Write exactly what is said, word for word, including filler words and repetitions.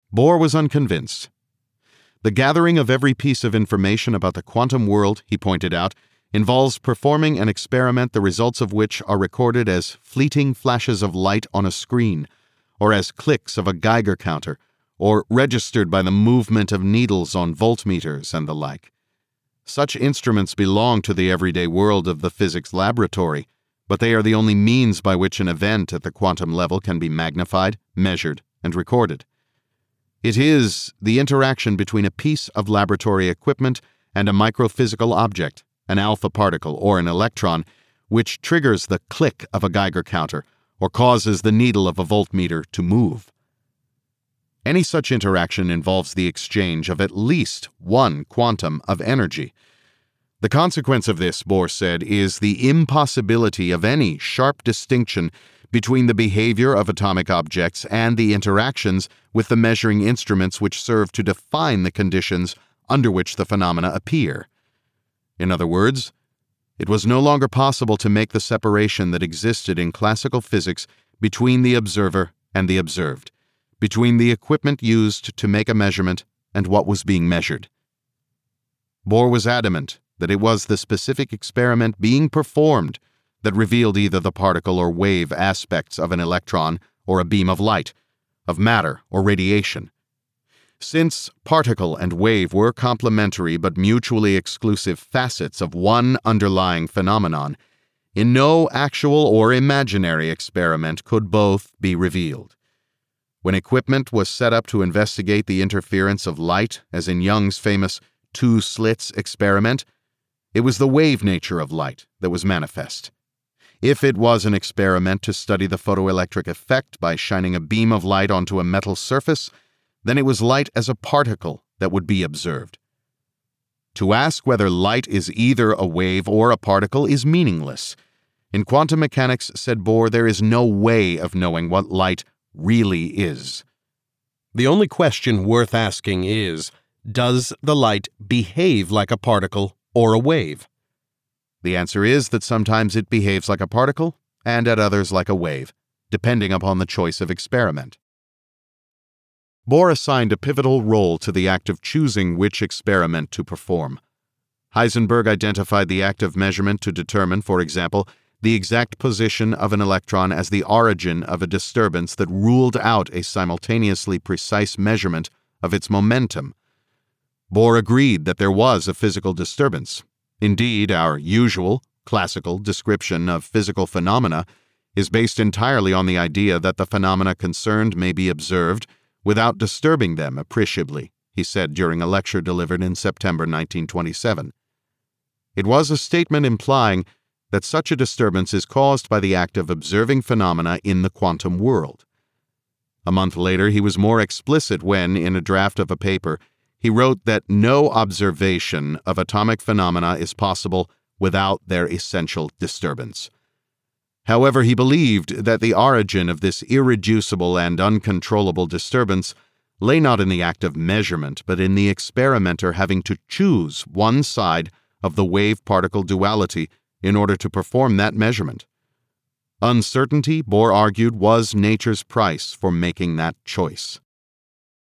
Bohr was unconvinced. The gathering of every piece of information about the quantum world, he pointed out, involves performing an experiment the results of which are recorded as fleeting flashes of light on a screen, or as clicks of a Geiger counter, or registered by the movement of needles on voltmeters and the like. Such instruments belong to the everyday world of the physics laboratory, but they are the only means by which an event at the quantum level can be magnified, measured, and recorded. It is the interaction between a piece of laboratory equipment and a microphysical object, an alpha particle or an electron, which triggers the click of a Geiger counter or causes the needle of a voltmeter to move. Any such interaction involves the exchange of at least one quantum of energy. The consequence of this, Bohr said, is the impossibility of any sharp distinction between the behavior of atomic objects and the interactions with the measuring instruments which serve to define the conditions under which the phenomena appear. In other words, it was no longer possible to make the separation that existed in classical physics between the observer and the observed, between the equipment used to make a measurement and what was being measured. Bohr was adamant that it was the specific experiment being performed that revealed either the particle or wave aspects of an electron or a beam of light, of matter or radiation. Since particle and wave were complementary but mutually exclusive facets of one underlying phenomenon, in no actual or imaginary experiment could both be revealed. When equipment was set up to investigate the interference of light, as in Young's famous two slits experiment, it was the wave nature of light that was manifest. If it was an experiment to study the photoelectric effect by shining a beam of light onto a metal surface, then it was light as a particle that would be observed. To ask whether light is either a wave or a particle is meaningless. In quantum mechanics, said Bohr, there is no way of knowing what light really is. The only question worth asking is, does the light behave like a particle or a wave? The answer is that sometimes it behaves like a particle and at others like a wave, depending upon the choice of experiment. Bohr assigned a pivotal role to the act of choosing which experiment to perform. Heisenberg identified the act of measurement to determine, for example, the exact position of an electron as the origin of a disturbance that ruled out a simultaneously precise measurement of its momentum. Bohr agreed that there was a physical disturbance. Indeed, our usual, classical description of physical phenomena is based entirely on the idea that the phenomena concerned may be observed without disturbing them appreciably, he said during a lecture delivered in September nineteen twenty-seven. It was a statement implying that such a disturbance is caused by the act of observing phenomena in the quantum world. A month later, he was more explicit when, in a draft of a paper, he wrote that no observation of atomic phenomena is possible without their essential disturbance. However, he believed that the origin of this irreducible and uncontrollable disturbance lay not in the act of measurement, but in the experimenter having to choose one side of the wave-particle duality in order to perform that measurement. Uncertainty, Bohr argued, was nature's price for making that choice.